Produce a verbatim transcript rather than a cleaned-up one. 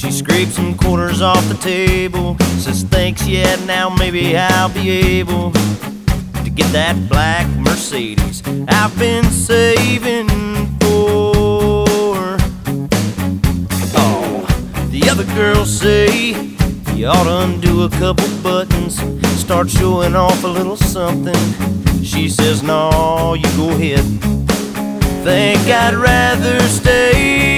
She scrapes some quarters off the table, says thanks, yeah, now maybe I'll be able to get that black Mercedes I've been saving for. Oh, the other girls say you ought to undo a couple buttons, start showing off a little something. She says, no, you go ahead. Think I'd rather stay